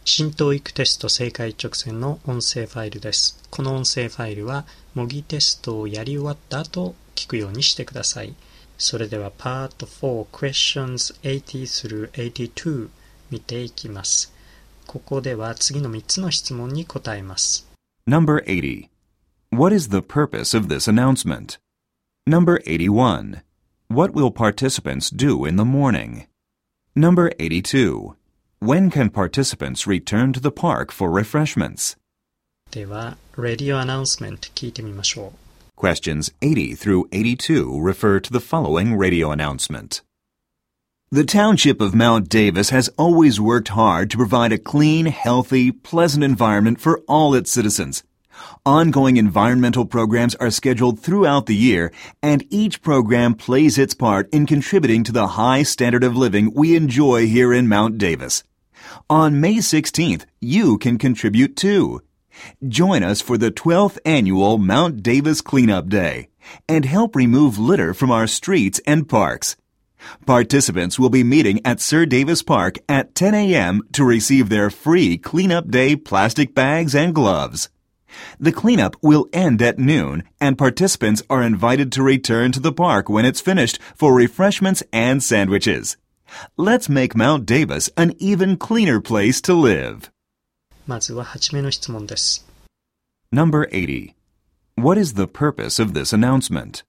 新 TOEIC テスト正解直線の音声ファイルです。この音声ファイルは模擬テストをやり終わった後聞くようにしてください。それでは Part 4 Questions 80 through 82見ていきます。ここでは次の3つの質問に答えます。 Number 80. What is the purpose of this announcement? Number 81. What will participants do in the morning? Number 82. When can participants return to the park for refreshments? では Radio Announcement 聞いてみましょう。 Questions 80 through 82 refer to the following radio announcement. The Township of Mount Davis has always worked hard to provide a clean, healthy, pleasant environment for all its citizens. Ongoing environmental programs are scheduled throughout the year, and each program plays its part in contributing to the high standard of living we enjoy here in Mount Davis. On May 16th, you can contribute too. Join us for the 12th annual Mount Davis Cleanup Day and help remove litter from our streets and parks. Participants will be meeting at Sir Davis Park at 10 a.m. to receive their free Cleanup Day plastic bags and gloves. The cleanup will end at noon, and participants are invited to return to the park when it's finished for refreshments and sandwiches. Let's make Mount Davis an even cleaner place to live. まずは8目の質問です。 Number 80. What is the purpose of this announcement?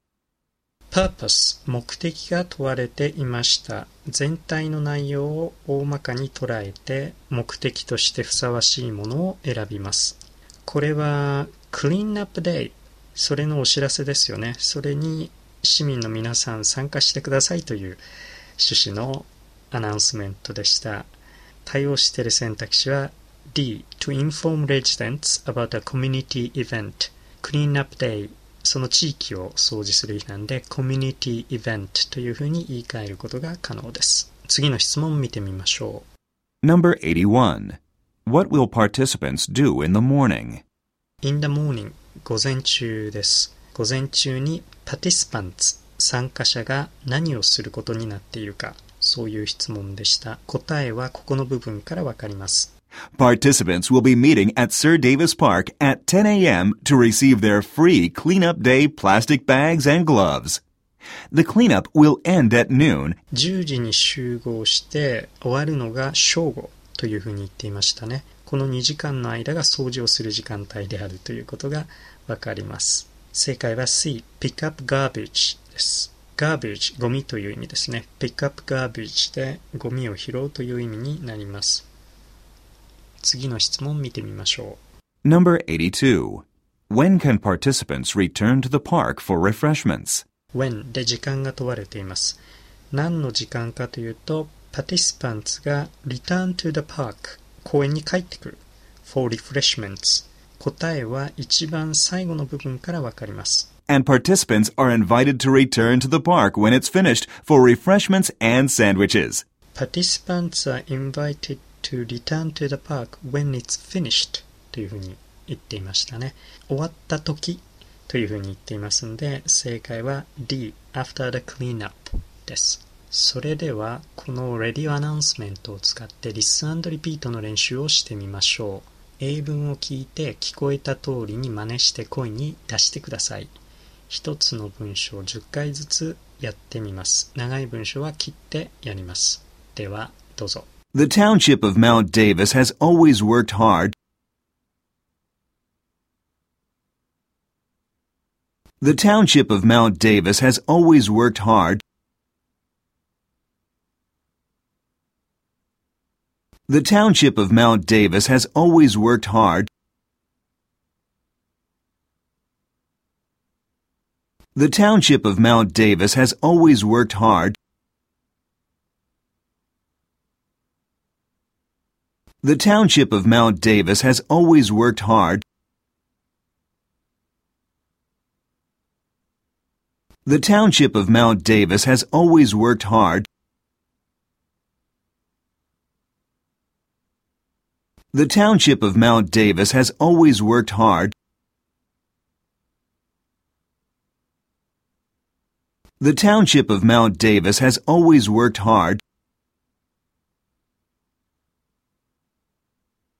Purpose 目的が問われていました。全体の内容を大まかに捉えて目的としてふさわしいものを選びます。これは Clean Up Day それのお知らせですよね。それに市民の皆さん参加してくださいという趣旨のアナウンスメントでした。対応している選択肢は D To inform residents about a community event Clean Up Day その地域を掃除する日なんで Community Event というふうに言い換えることが可能です。次の質問を見てみましょう。Number 81. What will participants do in the morning? In the morning 午前中です。午前中に Participants 参加者が何をすることになっているか、そういう質問でした。答えはここの部分からわかります。 Participants will be meeting at Sir Davis Park at 10 a.m. to receive their free Cleanup Day plastic bags and gloves. The cleanup will end at noon. 10時に集合して終わるのが正午というふうに言っていましたね。この2時間の間が掃除をする時間帯であるということがわかります。正解は C Pick up garbage です。garbage ゴミという意味ですね。Pick up garbage でゴミを拾うという意味になります。次の質問見てみましょう。Number 82. When can participants return to the park for refreshments? When で時間が問われています。何の時間かというと、participants が return to the park 公園に帰ってくる for refreshments 答えは一番最後の部分からわかります。 And participants are invited to return to the park when it's finished for refreshments and sandwiches. Participants are invited to return to the park when it's finished というふうに言っていましたね。終わった時というふうに言っていますので、正解は D after the cleanup です。それではこのレディオアナウンスメントを使ってリスン&リピートの練習をしてみましょう。英文を聞いて聞こえた通りに真似して声に出してください。一つの文章を10回ずつやってみます。長い文章は切ってやります。ではどうぞ。 The Township of Mount Davis has always worked hard. The Township of Mount Davis has always worked hard. The Township of Mount Davis has always worked hard. The Township of Mount Davis has always worked hard. The Township of Mount Davis has always worked hard. The Township of Mount Davis has always worked hard. The Township of Mount Davis has always worked hard. The Township of Mount Davis has always worked hard.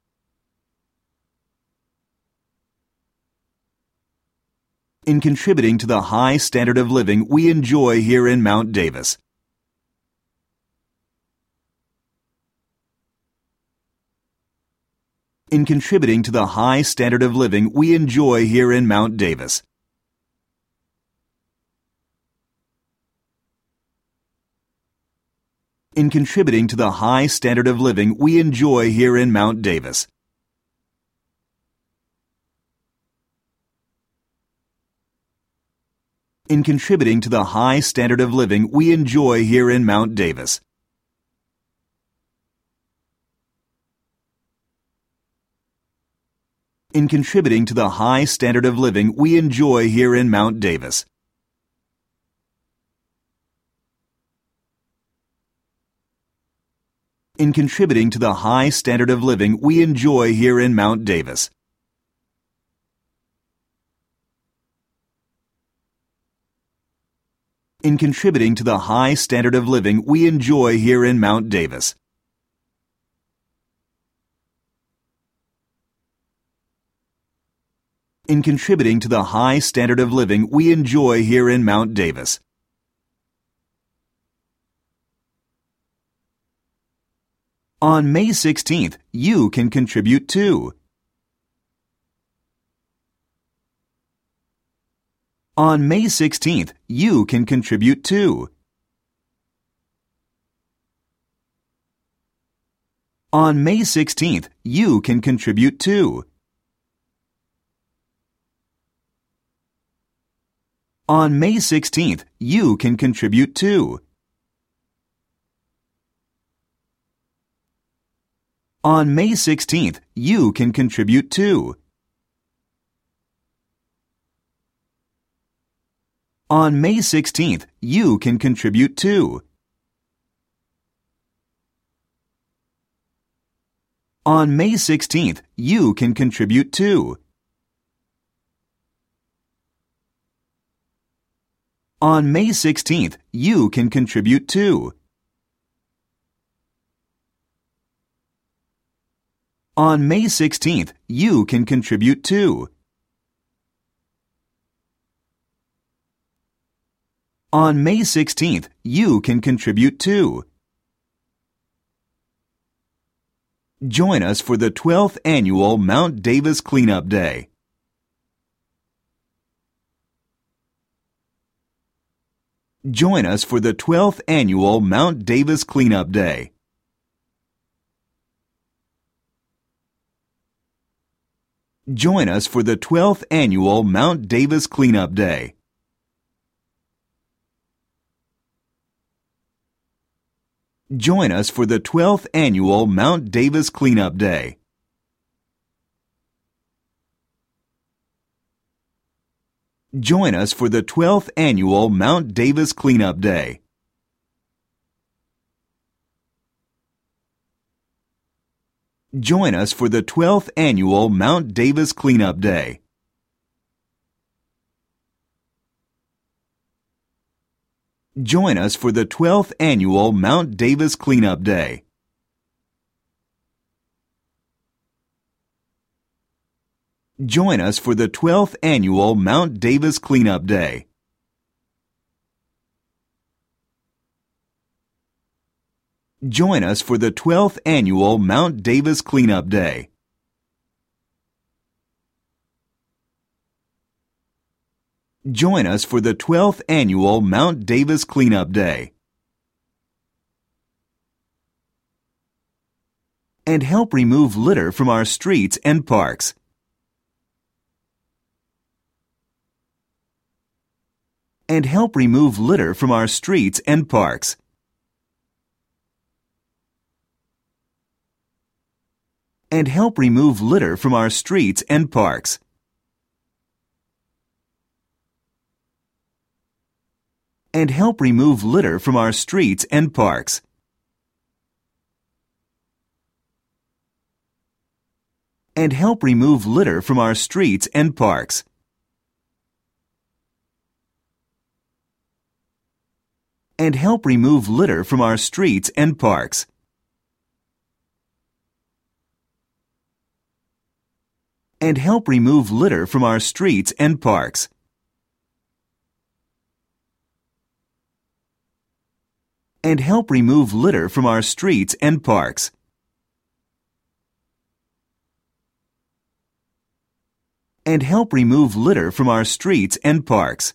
In contributing to the high standard of living we enjoy here in Mount Davis. In contributing to the high standard of living we enjoy here in Mount Davis. in contributing to the high standard of living we enjoy here in Mount Davis. In contributing to the high standard of living we enjoy here in Mount Davis. In contributing to the high standard of living we enjoy here in Mount Davis. In contributing to the high standard of living we enjoy here in Mount Davis. In contributing to the high standard of living we enjoy here in Mount Davis. In contributing to the high standard of living we enjoy here in Mount Davis. On May 16th, you can contribute too. On May 16th, you can contribute too. On May 16th, you can contribute too. On May 16th, you can contribute too. On May 16th, you can contribute too. On May 16th, you can contribute too. On May 16th, you can contribute too. On May 16th, you can contribute too. On May 16th, you can contribute too. On May 16th, you can contribute too. Join us for the 12th Annual Mount Davis Cleanup Day. Join us for the 12th Annual Mount Davis Cleanup Day. Join us for the 12th Annual Mount Davis Cleanup Day. Join us for the 12th Annual Mount Davis Cleanup Day. Join us for the 12th Annual Mount Davis Cleanup Day. Join us for the 12th Annual Mount Davis Cleanup Day. Join us for the 12th Annual Mount Davis Cleanup Day. Join us for the 12th Annual Mount Davis Cleanup Day. Join us for the 12th Annual Mount Davis Cleanup Day. Join us for the 12th Annual Mount Davis Cleanup Day. And help remove litter from our streets and parks. And help remove litter from our streets and parks. And help remove litter from our streets and parks. And help remove litter from our streets and parks. And help remove litter from our streets and parks. And help remove litter from our streets and parks. And help remove litter from our streets and parks. And help remove litter from our streets and parks. And help remove litter from our streets and parks.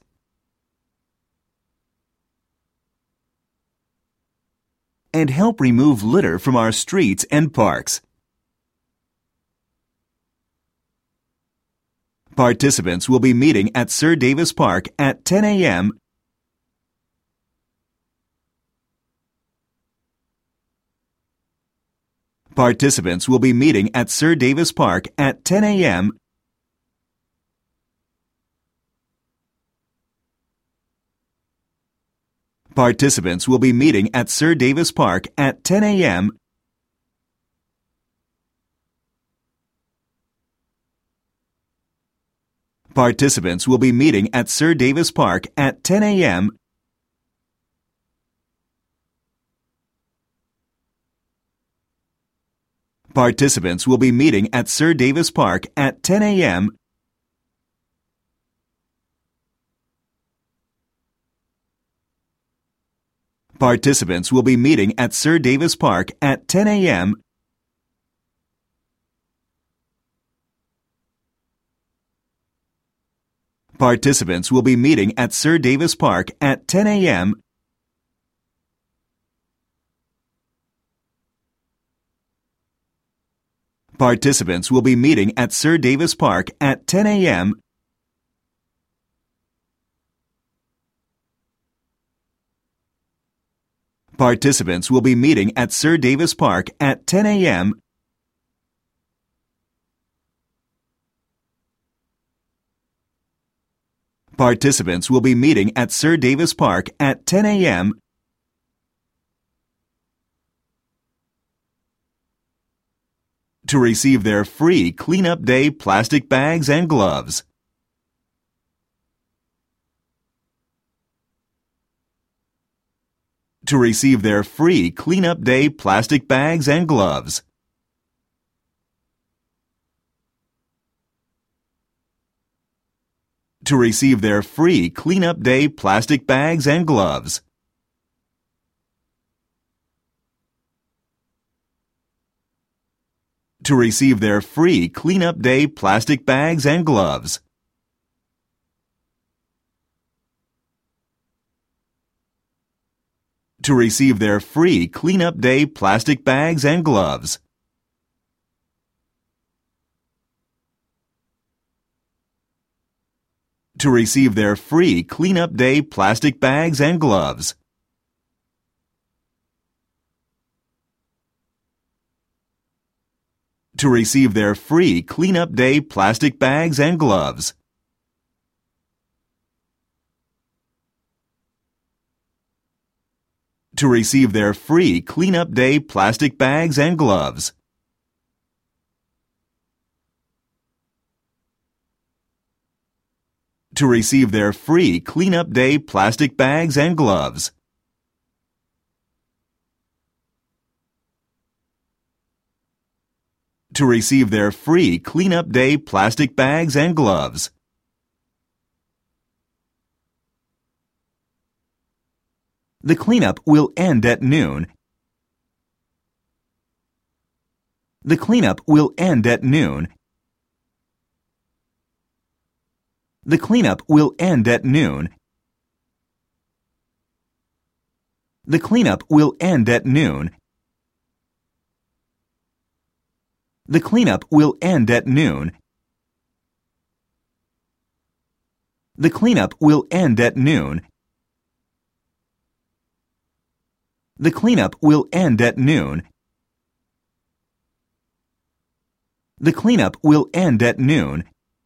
and help remove litter from our streets and parks. Participants will be meeting at Sir Davis Park at 10 a.m. Participants will be meeting at Sir Davis Park at 10 a.m. Participants will be meeting at Sir Davis Park at 10 a.m. Participants will be meeting at Sir Davis Park at 10 a.m. Participants will be meeting at Sir Davis Park at 10 a.m. Participants will be meeting at Sir Davis Park at 10 a.m. Participants will be meeting at Sir Davis Park at 10 a.m. Participants will be meeting at Sir Davis Park at 10 a.m. Participants will be meeting at Sir Davis Park at 10 a.m. Participants will be meeting at Sir Davis Park at 10 a.m. to receive their free Cleanup Day plastic bags and gloves. To receive their free Cleanup Day plastic bags and gloves. To receive their free Cleanup Day plastic bags and gloves. To receive their free Cleanup Day plastic bags and gloves. To receive their free Cleanup Day plastic bags and gloves. To receive their free Cleanup Day plastic bags and gloves. To receive their free Cleanup Day plastic bags and gloves. To receive their free Cleanup Day plastic bags and gloves. To receive their free Cleanup Day plastic bags and gloves. To receive their free Cleanup Day plastic bags and gloves. The cleanup will end at noon. The cleanup will end at noon. The cleanup will end at noon. The cleanup will end at noon. The cleanup will end at noon. The cleanup will end at noon. The cleanup will end at noon. The cleanup will end at noon.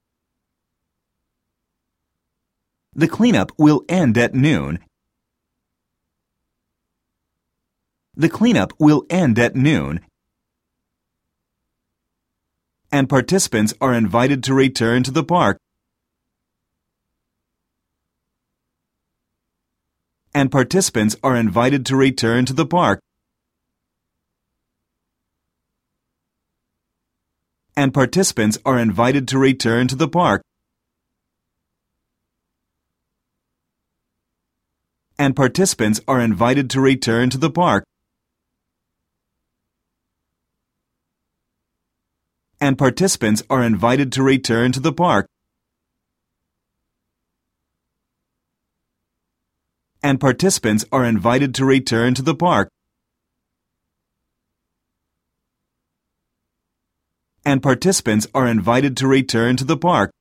The cleanup will end at noon. The cleanup will end at noon. And participants are invited to return to the park. And participants are invited to return to the park. And participants are invited to return to the park. And participants are invited to return to the park. And participants are invited to return to the park. And participants are invited to return to the park. and participants are invited to return to the park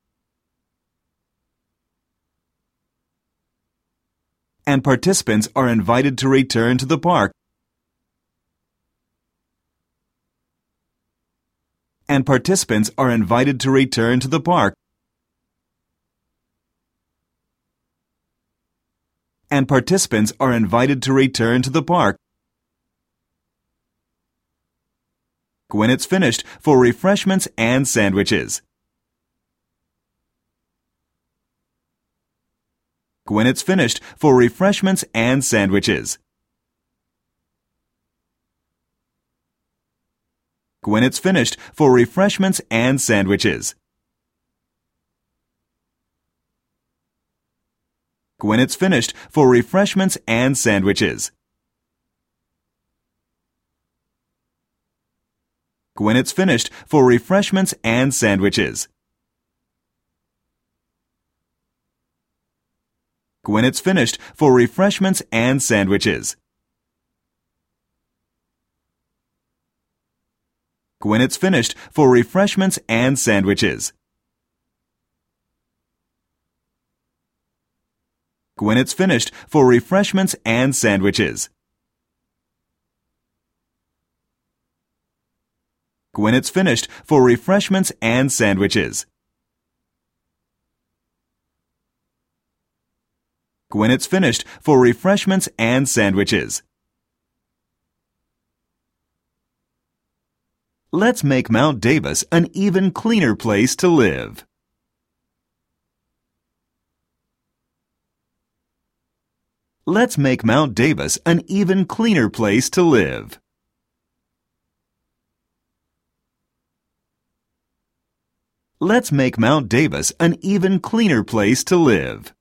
and participants are invited to return to the park and participants are invited to return to the park and participants are invited to return to the park when it's finished for refreshments and sandwiches. When it's finished for refreshments and sandwiches. When it's finished for refreshments and sandwiches. When it's finished for refreshments and sandwiches. When it's finished for refreshments and sandwiches. When it's finished for refreshments and sandwiches. When it's finished for refreshments and sandwiches. When it's finished for refreshments and sandwiches. When it's finished for refreshments and sandwiches. When it's finished for refreshments and sandwiches. Let's make Mount Davis an even cleaner place to live. Let's make Mount Davis an even cleaner place to live. Let's make Mount Davis an even cleaner place to live.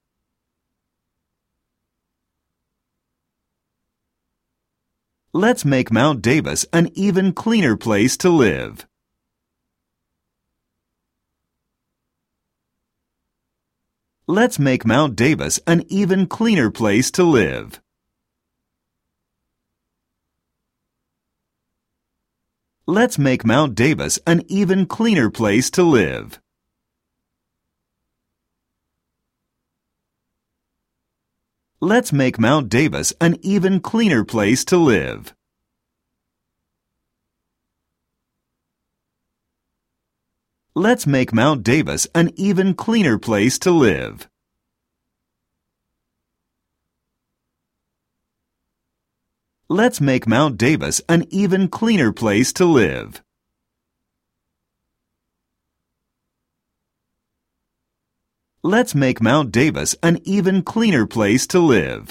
Let's make Mount Davis an even cleaner place to live. Let's make Mount Davis an even cleaner place to live. Let's make Mount Davis an even cleaner place to live. Let's make Mount Davis an even cleaner place to live. Let's make Mount Davis an even cleaner place to live. Let's make Mount Davis an even cleaner place to live. Let's make Mount Davis an even cleaner place to live.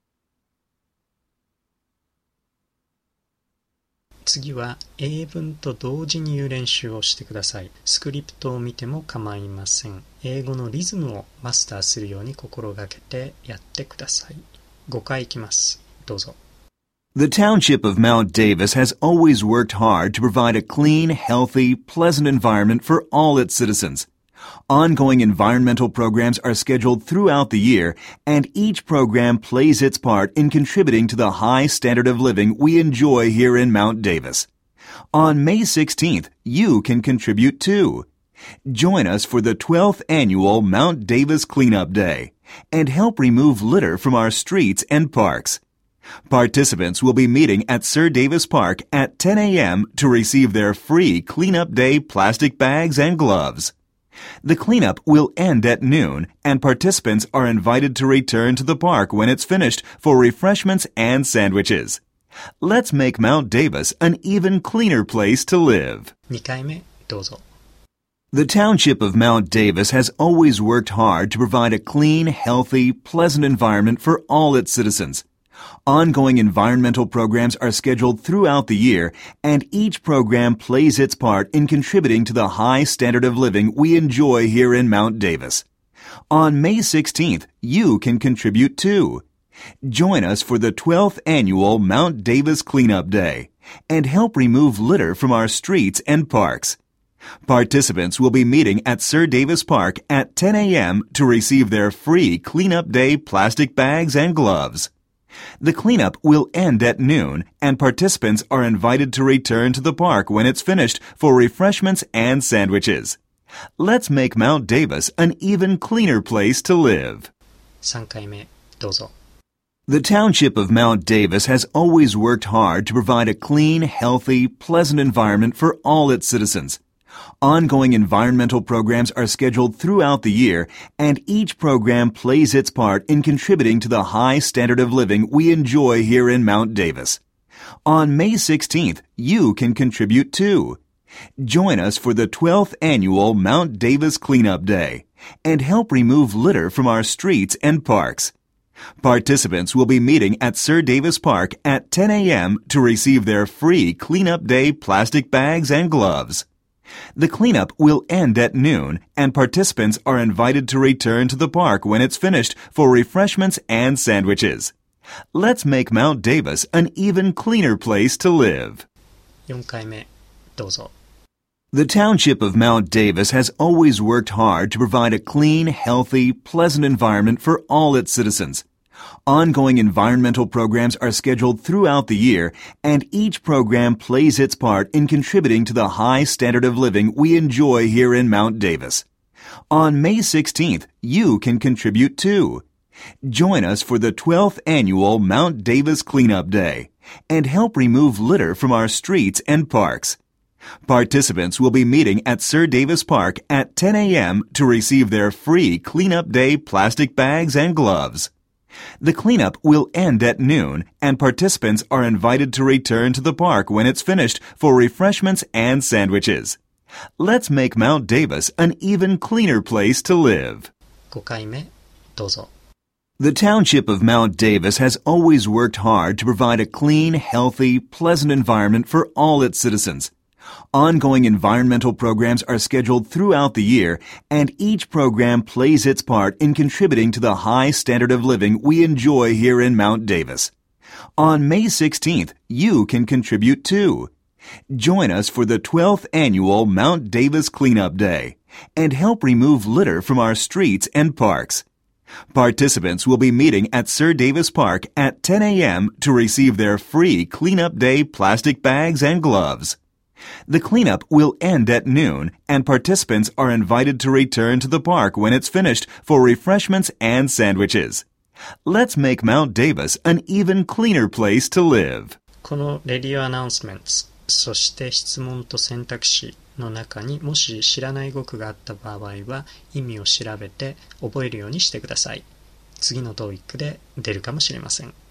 次は英文と同時に言う練習をしてください。スクリプトを見ても構いません。英語のリズムをマスターするように心がけてやってください。5回いきます。どうぞ。 The township of Mount Davis has always worked hard to provide a clean, healthy, pleasant environment for all its citizens. Ongoing environmental programs are scheduled throughout the year, and each program plays its part in contributing to the high standard of living we enjoy here in Mount Davis. On May 16th, you can contribute too. Join us for the 12th annual Mount Davis Cleanup Day and help remove litter from our streets and parks. Participants will be meeting at Sir Davis Park at 10 a.m. to receive their free Cleanup Day plastic bags and gloves. The cleanup will end at noon, and participants are invited to return to the park when it's finished for refreshments and sandwiches. Let's make Mount Davis an even cleaner place to live. 2回目どうぞ。 The township of Mount Davis has always worked hard to provide a clean, healthy, pleasant environment for all its citizens. Ongoing environmental programs are scheduled throughout the year, and each program plays its part in contributing to the high standard of living we enjoy here in Mount Davis. On May 16th, you can contribute too. Join us for the 12th annual Mount Davis Cleanup Day and help remove litter from our streets and parks. Participants will be meeting at Sir Davis Park at 10 a.m. to receive their free Cleanup Day plastic bags and gloves. The cleanup will end at noon, and participants are invited to return to the park when it's finished for refreshments and sandwiches. Let's make Mount Davis an even cleaner place to live. 3回目どうぞ。 The township of Mount Davis has always worked hard to provide a clean, healthy, pleasant environment for all its citizens. Ongoing environmental programs are scheduled throughout the year, and each program plays its part in contributing to the high standard of living we enjoy here in Mount Davis. On May 16th, you can contribute too. Join us for the 12th annual Mount Davis Cleanup Day and help remove litter from our streets and parks. Participants will be meeting at Sir Davis Park at 10 a.m. to receive their free Cleanup Day plastic bags and gloves. The cleanup will end at noon, and participants are invited to return to the park when it's finished for refreshments and sandwiches. Let's make Mount Davis an even cleaner place to live. 4回目どうぞ。 The township of Mount Davis has always worked hard to provide a clean, healthy, pleasant environment for all its citizens. Ongoing environmental programs are scheduled throughout the year, and each program plays its part in contributing to the high standard of living we enjoy here in Mount Davis. On May 16th, you can contribute too. Join us for the 12th annual Mount Davis Cleanup Day and help remove litter from our streets and parks. Participants will be meeting at Sir Davis Park at 10 a.m. to receive their free Cleanup Day plastic bags and gloves. The cleanup will end at noon, and participants are invited to return to the park when it's finished for refreshments and sandwiches. Let's make Mount Davis an even cleaner place to live. 5回目どうぞ。 The township of Mount Davis has always worked hard to provide a clean, healthy, pleasant environment for all its citizens. Ongoing environmental programs are scheduled throughout the year, and each program plays its part in contributing to the high standard of living we enjoy here in Mount Davis. On May 16th, you can contribute too. Join us for the 12th annual Mount Davis Cleanup Day and help remove litter from our streets and parks. Participants will be meeting at Sir Davis Park at 10 a.m. to receive their free Cleanup Day plastic bags and gloves. The cleanup will end at noon, and participants are invited to return to the park when it's finished for refreshments and sandwiches. Let's make Mount Davis an even cleaner place to live. このレディオアナウンスメント、そして質問と選択肢の中にもし知らない語句があった場合は意味を調べて覚えるようにしてください。次の TOEIC で出るかもしれません。